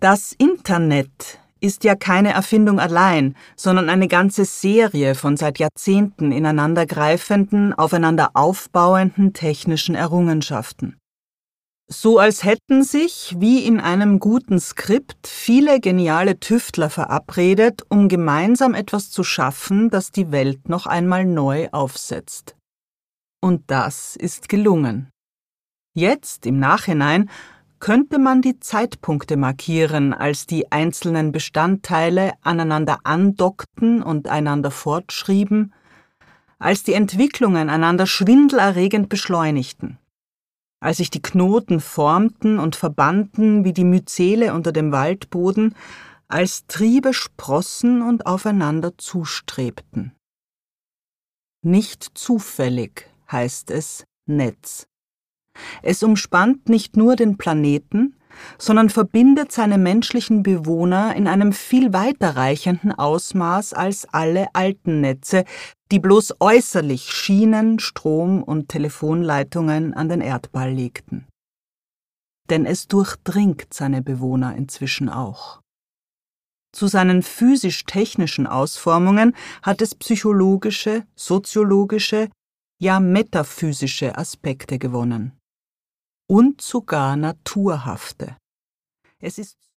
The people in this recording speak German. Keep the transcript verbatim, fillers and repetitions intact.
Das Internet ist ja keine Erfindung allein, sondern eine ganze Serie von seit Jahrzehnten ineinandergreifenden, aufeinander aufbauenden technischen Errungenschaften. So als hätten sich, wie in einem guten Skript, viele geniale Tüftler verabredet, um gemeinsam etwas zu schaffen, das die Welt noch einmal neu aufsetzt. Und das ist gelungen. Jetzt, im Nachhinein, könnte man die Zeitpunkte markieren, als die einzelnen Bestandteile aneinander andockten und einander fortschrieben, als die Entwicklungen einander schwindelerregend beschleunigten, als sich die Knoten formten und verbanden wie die Myzele unter dem Waldboden, als Triebe sprossen und aufeinander zustrebten. Nicht zufällig heißt es Netz. Es umspannt nicht nur den Planeten, sondern verbindet seine menschlichen Bewohner in einem viel weiter reichenden Ausmaß als alle alten Netze, die bloß äußerlich Schienen, Strom- und Telefonleitungen an den Erdball legten. Denn es durchdringt seine Bewohner inzwischen auch. Zu seinen physisch-technischen Ausformungen hat es psychologische, soziologische, ja metaphysische Aspekte gewonnen. Und sogar naturhafte. Es ist